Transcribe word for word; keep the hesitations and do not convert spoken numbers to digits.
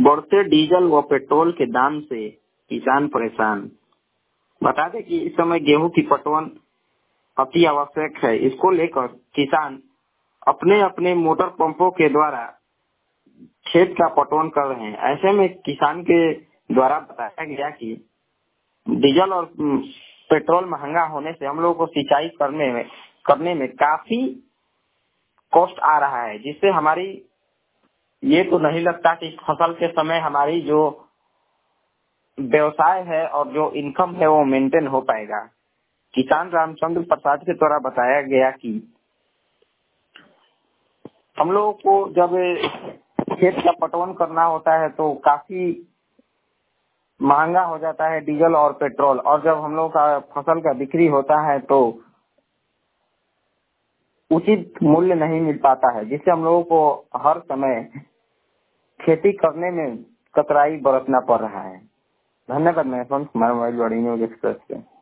बढ़ते डीजल व पेट्रोल के दाम से किसान परेशान। बता दें कि इस समय गेहूं की पटवन अति आवश्यक है। इसको लेकर किसान अपने अपने मोटर पंपों के द्वारा खेत का पटवन कर रहे हैं। ऐसे में किसान के द्वारा बताया गया कि डीजल और पेट्रोल महंगा होने से हम लोगों को सिंचाई करने में करने में काफी कॉस्ट आ रहा है, जिससे हमारी ये तो नहीं लगता कि फसल के समय हमारी जो व्यवसाय है और जो इनकम है वो मेंटेन हो पाएगा। किसान रामचंद्र प्रसाद के द्वारा बताया गया कि हम लोगों को जब खेत का पटवन करना होता है तो काफी महंगा हो जाता है डीजल और पेट्रोल, और जब हम लोग का फसल का बिक्री होता है तो उचित मूल्य नहीं मिल पाता है, जिससे हम लोगों को हर समय खेती करने में कतराई बरतना पड़ रहा है। धन्यवाद। मैं संत कुमार मोबाइल बड़ी न्यूज एक्सप्रेस से।